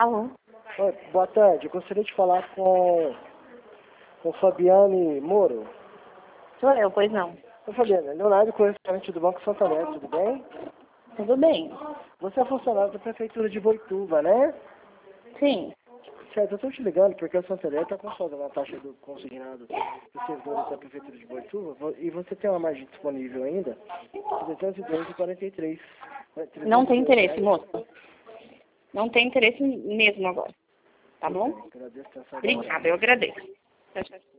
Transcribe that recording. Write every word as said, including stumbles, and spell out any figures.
Alô? Oi, boa tarde. Eu gostaria de falar com, com Fabiane Moro. Sou eu, pois não. Oi, Fabiane. Leonardo, correspondente do Banco Santander, tudo bem? Tudo bem. Você é funcionário da Prefeitura de Boituva, né? Sim. Certo, eu estou te ligando porque o Santander está consolidando a taxa do consignado dos servidores da Prefeitura de Boituva vo- e você tem uma margem disponível ainda de trezentos e doze vírgula quarenta e três. Não tem interesse, moça. Não tem interesse mesmo agora. Tá bom? Agradeço a atenção. Obrigada, eu agradeço. Tchau, tchau.